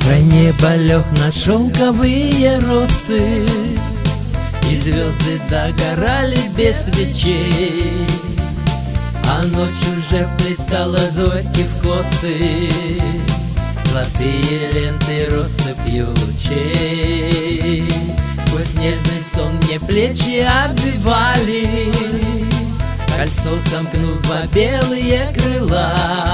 Край неба лег на шелковые росы, и звезды догорали без свечей, а ночь уже вплетала зорьки в косы, золотые ленты россыпью лучей. Сквозь нежный сон мне плечи обвивали, кольцо сомкнув два белые крыла,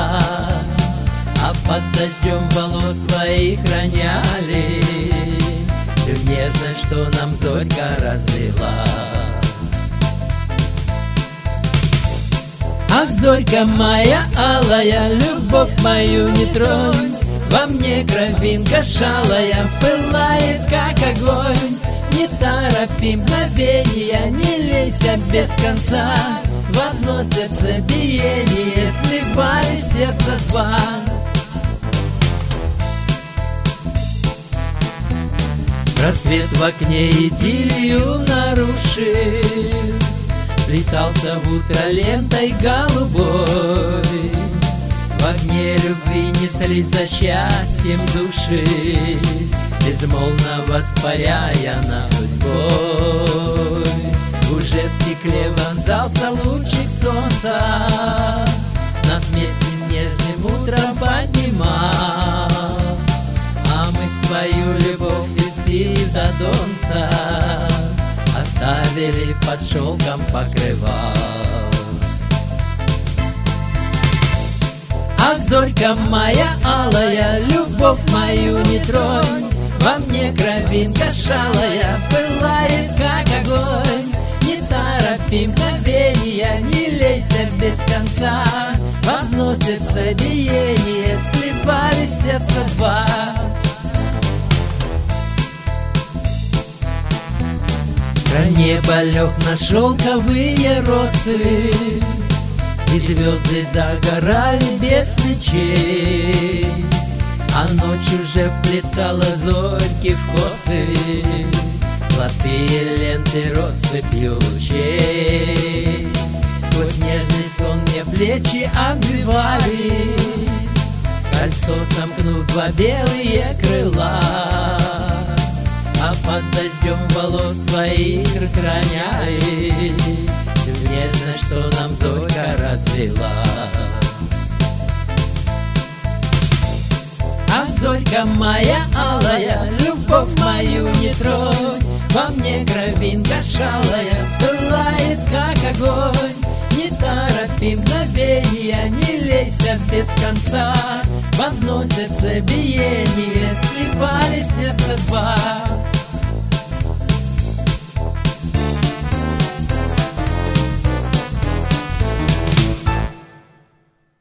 а под дождем волос твоих роняли всю нежность, что нам зорька разлила. Ах, зорька моя алая, любовь мою не тронь, во мне кровинка шалая пылает, как огонь. Не торопи мгновенья, не лейся без конца, в одно сердце биение сливали сердца два. Рассвет в окне идиллию нарушил, плетался в утро лентой голубой. В огне любви неслись за счастьем души, безмолвно воспаряя над судьбой. Уже в стекле вонзался лучик солнца, нас вместе с нежным утром поднимал, а мы свою любовь везли до донца, оставили под шелком покрывал. Ах, зорька моя алая, любовь мою не тронь, во мне кровинка шалая пылает, как огонь. Не торопи мгновенья, не лейся без конца, в одно сердце биение сливали сердца два. Край неба лег на шелковые росы, и звезды догорали без свечей, а ночь уже вплетала зорьки в косы, золотые ленты россыпью лучей. Сквозь нежный сон мне плечи обвивали, кольцо сомкнув два белые крыла, а под дождем волос твоих роняли нежность, что нам зорька разлила. Ах, зорька моя алая, любовь мою не тронь, во мне кровинка шалая пылает, как огонь. Не торопи мгновенья, не лейся без конца, в одно сердце биение сливали сердца два.